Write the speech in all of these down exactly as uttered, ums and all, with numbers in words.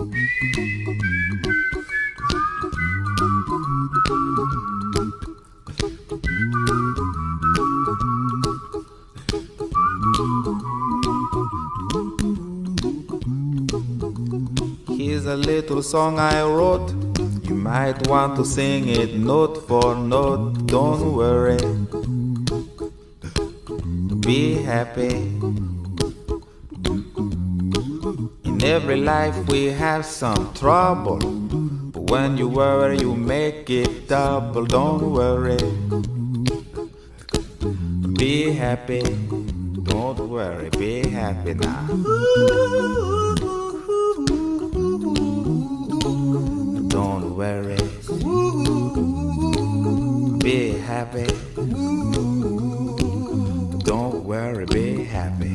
Here's a little song I wrote. You might want to sing it note for note. Don't worry, be happy. In every life we have some trouble, but when you worry you make it double. Don't worry, be happy. Don't worry, be happy now. Don't worry, be happy. Don't worry, be happy.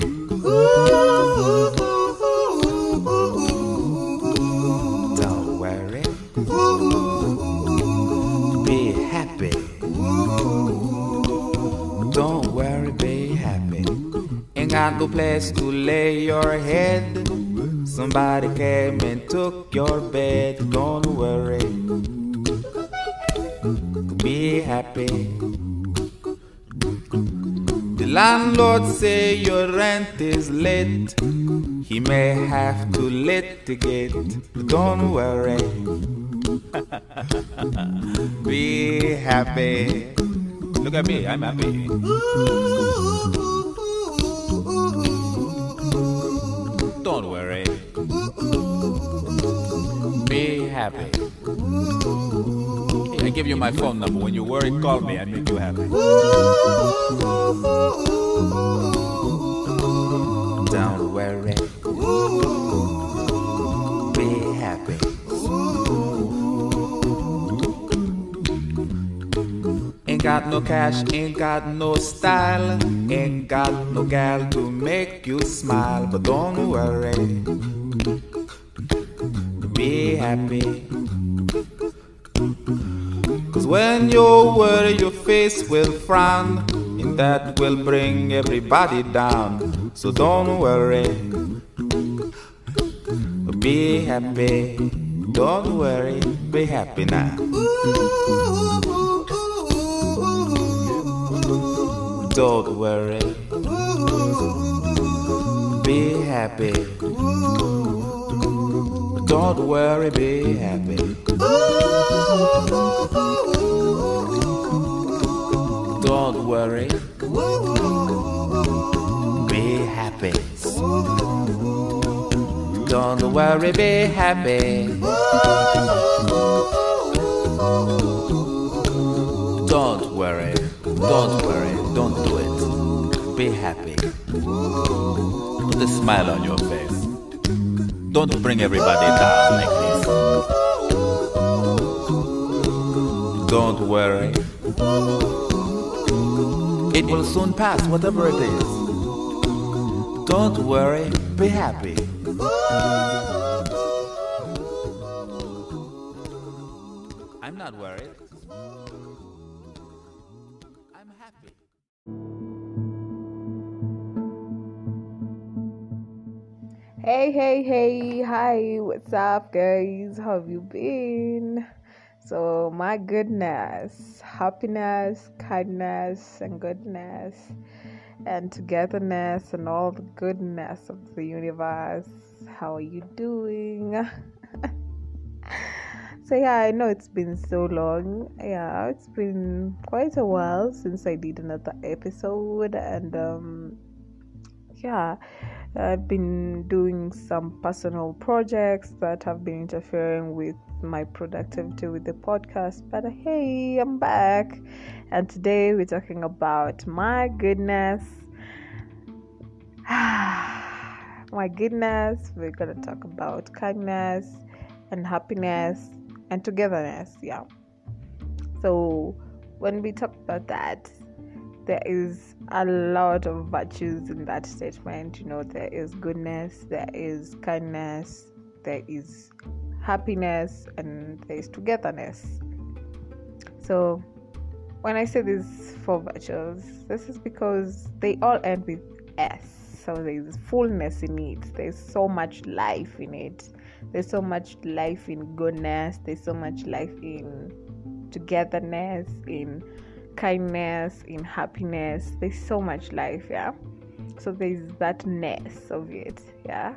Don't worry, be happy. Don't worry, be happy. Ain't got no place to lay your head. Somebody came and took your bed. Don't worry, be happy. The landlord say your rent is late. He may have to litigate. Don't worry, be happy. Look at me, I'm happy. Don't worry, be happy. I give you my phone number. When you worry, call me. I make you happy. Don't worry, be happy. Ain't got no cash, ain't got no style, ain't got no gal to make you smile. But don't worry, be happy. Cause when you worry your face will frown, and that will bring everybody down. So don't worry, be happy. Don't worry, be happy now. Don't worry, be happy. Don't worry, be happy. Don't worry, be happy. Don't worry, be happy. Don't worry, don't worry, don't do it. Be happy. Put a smile on your face. Don't bring everybody down like this. Don't worry, it will soon pass, whatever it is. Don't worry, be happy. I'm not worried. I'm happy. Hey, hey, hey, hi, what's up, guys? How have you been? So, my goodness, happiness, kindness, and goodness, and togetherness, and all the goodness of the universe. How are you doing? So, yeah, I know it's been so long. Yeah, it's been quite a while since I did another episode, and um, yeah. I've been doing some personal projects that have been interfering with my productivity with the podcast, but hey, I'm back, and today we're talking about my goodness. My goodness, we're gonna talk about kindness and happiness and togetherness. Yeah. So when we talk about that, there is a lot of virtues in that statement. You know, there is goodness, there is kindness, there is happiness, and there is togetherness. So when I say these four virtues, this is because they all end with S. So there is fullness in it. There's so much life in it. There's so much life in goodness. There's so much life in togetherness, in kindness, in happiness. There's so much life, yeah. So there's that ness of it, yeah.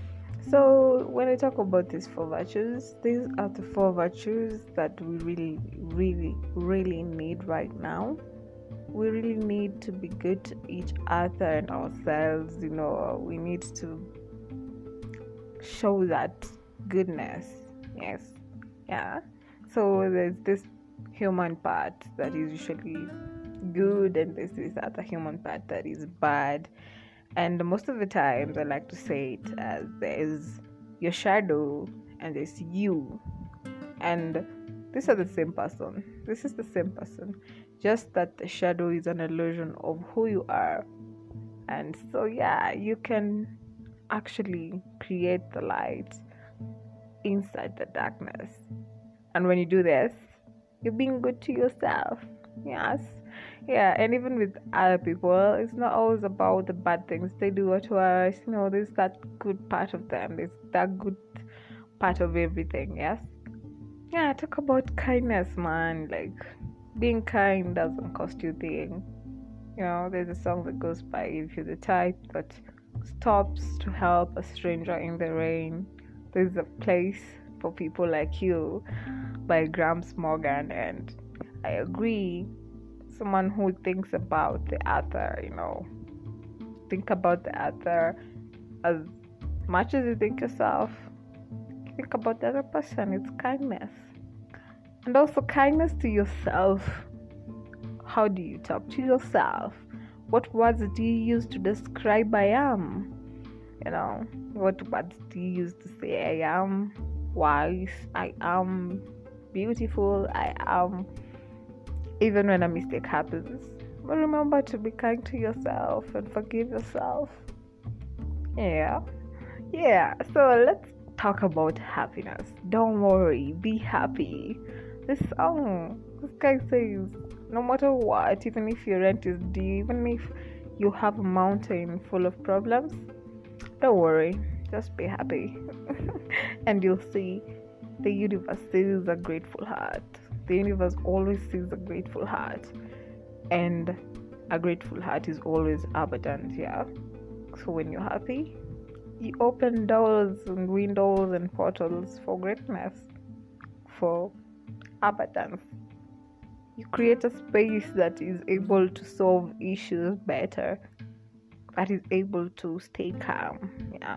So when I talk about these four virtues, these are the four virtues that we really, really, really need right now. We really need to be good to each other and ourselves. You know, we need to show that goodness. Yes, yeah. So there's this human part that is usually good, and there's this other human part that is bad. And most of the times I like to say it as there's your shadow and there's you, and these are the same person. This is the same person, just that the shadow is an illusion of who you are. And so yeah, you can actually create the light inside the darkness. And when you do this, you're being good to yourself. Yes. Yeah, and even with other people, it's not always about the bad things they do to us. You know, there's that good part of them. There's that good part of everything. Yes. Yeah, talk about kindness, man. Like, being kind doesn't cost you a thing. You know, there's a song that goes by, if you're the type that stops to help a stranger in the rain, there's a place for people like you, by Gramps Morgan. And I agree. Someone who thinks about the other, you know, think about the other as much as you think yourself. Think about the other person. It's kindness. And also kindness to yourself. How do you talk to yourself? What words do you use to describe I am? You know, what words do you use to say I am wise, I am beautiful, I am, even when a mistake happens. But remember to be kind to yourself and forgive yourself. Yeah. Yeah. So let's talk about happiness. Don't worry, be happy. This song, this guy says, no matter what, even if your rent is due, even if you have a mountain full of problems, don't worry, just be happy. And you'll see the universe sees a grateful heart. The universe always sees a grateful heart. And a grateful heart is always abundant, yeah? So when you're happy, you open doors and windows and portals for greatness, for abundance. You create a space that is able to solve issues better, that is able to stay calm. Yeah.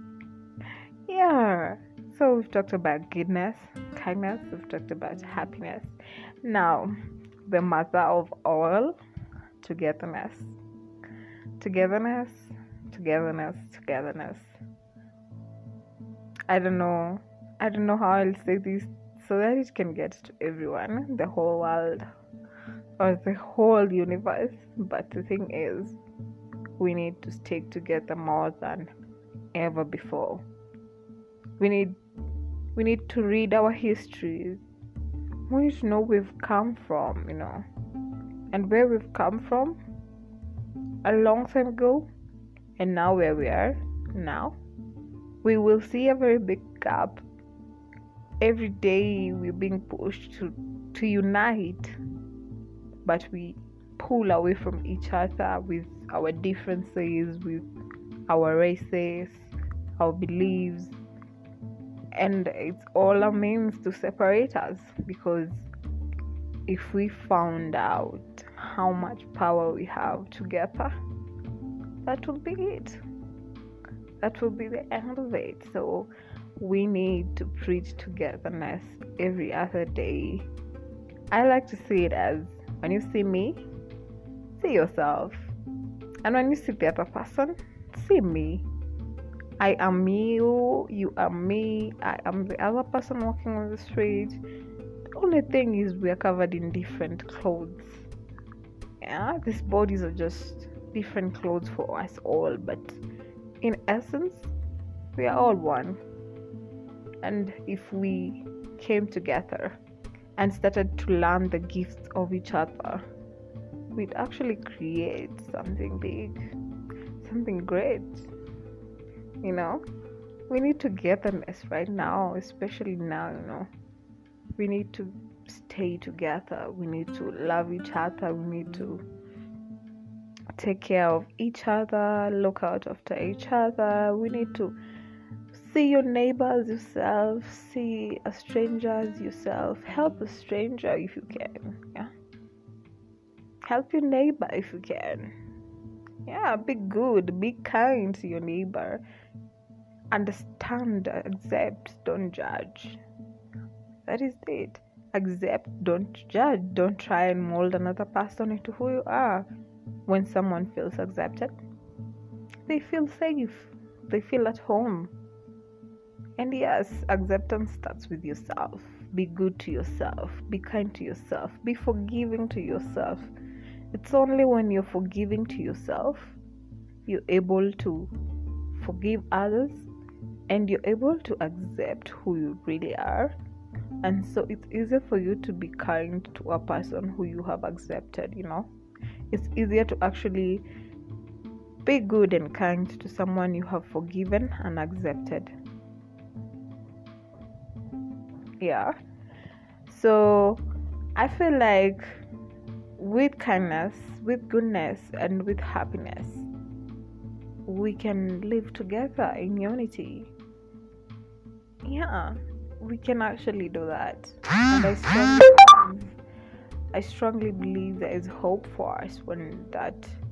Yeah. So we've talked about goodness, kindness, we've talked about happiness. Now, the mother of all, togetherness. Togetherness, togetherness, togetherness. I don't know. I don't know how I'll say this so that it can get to everyone, the whole world, or the whole universe. But the thing is, we need to stick together more than ever before. We need we need to read our histories. We need to know where we've come from, you know, and where we've come from a long time ago, and now where we are now. We will see a very big gap. Every day we're being pushed to, to unite, but we pull away from each other with our differences, with our races, our beliefs, and it's all a means to separate us. Because if we found out how much power we have together, that will be it. That will be the end of it. So we need to preach togetherness every other day. I like to see it as, when you see me, see yourself. And when you see the other person, see me. I am you, you are me, I am the other person walking on the street. The only thing is we are covered in different clothes. Yeah, these bodies are just different clothes for us all, but in essence, we are all one. And if we came together and started to learn the gifts of each other, we'd actually create something big, something great, you know? we need togetherness right now, especially now, you know. We need to stay together. We need to love each other. We need to take care of each other, look out after each other. We need to see your neighbors yourself, see a stranger as yourself. Help a stranger if you can. Yeah. Help your neighbor if you can. Yeah, be good, be kind to your neighbor. Understand, accept, don't judge. That is it. Accept, don't judge. Don't try and mold another person into who you are. When someone feels accepted, they feel safe, they feel at home. And yes, acceptance starts with yourself. Be good to yourself, be kind to yourself, be forgiving to yourself. It's only when you're forgiving to yourself, you're able to forgive others, and you're able to accept who you really are. And so it's easier for you to be kind to a person who you have accepted, you know. It's easier to actually be good and kind to someone you have forgiven and accepted. Yeah. So I feel like with kindness, with goodness, and with happiness, we can live together in unity. Yeah, we can actually do that. And I strongly, I strongly believe there is hope for us when that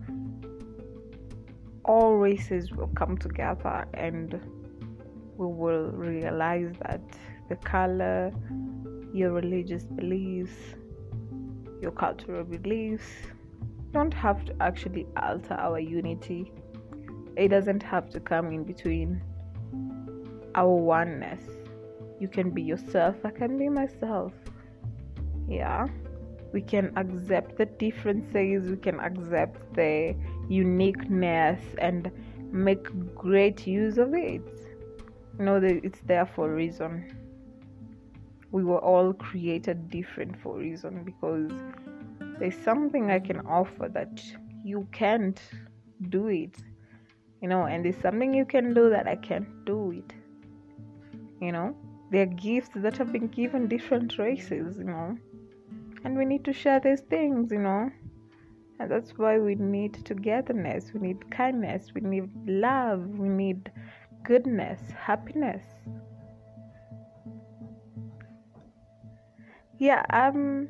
all races will come together and we will realize that the color, your religious beliefs, your cultural beliefs don't have to actually alter our unity. It doesn't have to come in between our oneness. You can be yourself, I can be myself. Yeah. We can accept the differences, we can accept the uniqueness and make great use of it. You know that it's there for a reason. We were all created different for a reason, because there's something I can offer that you can't do it. You know, and there's something you can do that I can't do it. You know, there are gifts that have been given different races, you know. And we need to share these things, you know. And that's why we need togetherness, we need kindness, we need love, we need goodness, happiness. Yeah, I'm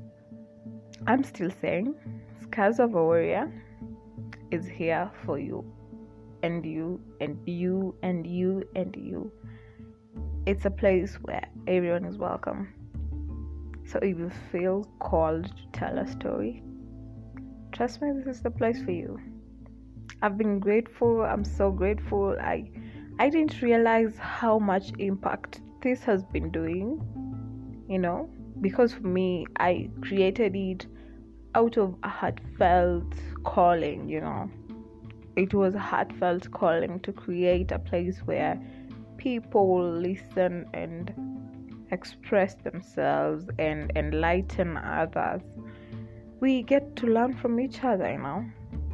I'm still saying Scars of a Warrior is here for you and you and you and you and you. It's a place where everyone is welcome. So if you feel called to tell a story, trust me, this is the place for you. I've been grateful. I'm so grateful. I I didn't realize how much impact this has been doing, you know, because for me, I created it out of a heartfelt calling, you know. It was a heartfelt calling to create a place where people listen and express themselves and enlighten others. We get to learn from each other, you know.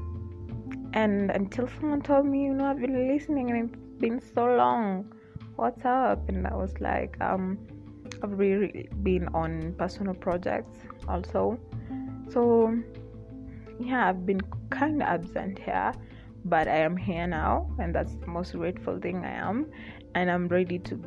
And until someone told me, you know, I've been listening and it's been so long, what's up? And I was like, um, I've really been on personal projects also. So, yeah, I've been kind of absent here, but I am here now, and that's the most grateful thing I am. And I'm ready to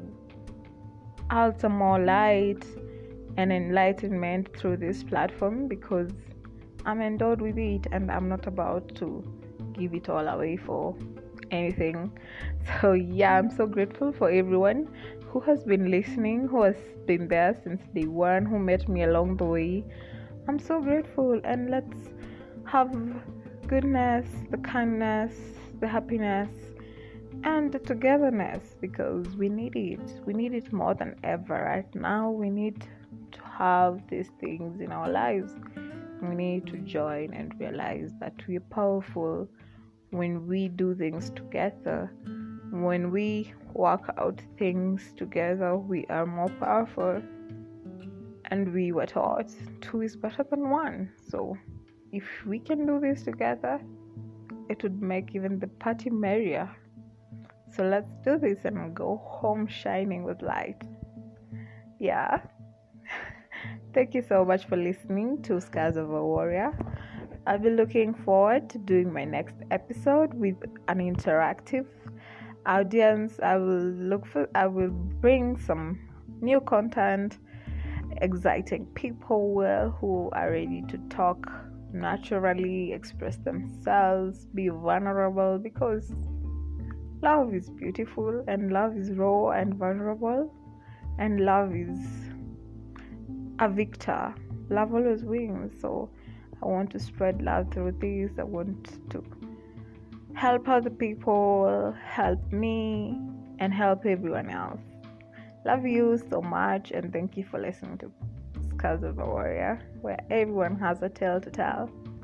add some more light and enlightenment through this platform, because I'm endowed with it and I'm not about to give it all away for anything. So yeah, I'm so grateful for everyone who has been listening, who has been there since day one, who met me along the way. I'm so grateful, and let's have goodness, the kindness, the happiness, and the togetherness, because we need it. We need it more than ever right now. We need to have these things in our lives. We need to join and realize that we're powerful when we do things together. When we work out things together, we are more powerful. And we were taught two is better than one. So if we can do this together, it would make even the party merrier. So let's do this and go home shining with light. Yeah. Thank you so much for listening to Scars of a Warrior. I'll be looking forward to doing my next episode with an interactive audience. I will look for I will bring some new content, exciting people who are ready to talk naturally, express themselves, be vulnerable, because love is beautiful and love is raw and vulnerable, and love is a victor. Love always wins. So I want to spread love through this. I want to help other people, help me, and help everyone else. Love you so much, and thank you for listening to Scars of a Warrior, where everyone has a tale to tell.